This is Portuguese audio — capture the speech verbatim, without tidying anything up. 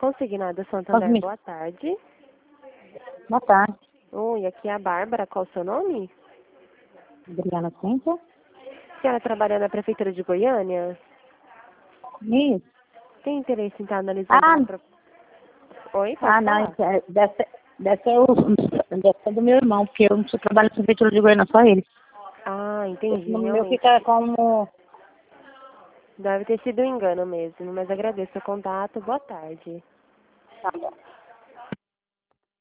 Consignada Santander, Cosmi. boa tarde. Boa tarde. Oi, aqui é a Bárbara, qual o seu nome? Adriana Cíntia. A senhora trabalha na Prefeitura de Goiânia? Isso. Tem interesse em estar analisando Ah, uma pro... Oi, pode ah não, falar. isso é- deve ser, deve, ser o, deve ser do meu irmão, porque eu não sou trabalho na Prefeitura de Goiânia, só ele. Ah, Esse entendi, número meu realmente. fica como... Deve ter sido um engano mesmo, mas agradeço o contato. Boa tarde. Tá bom.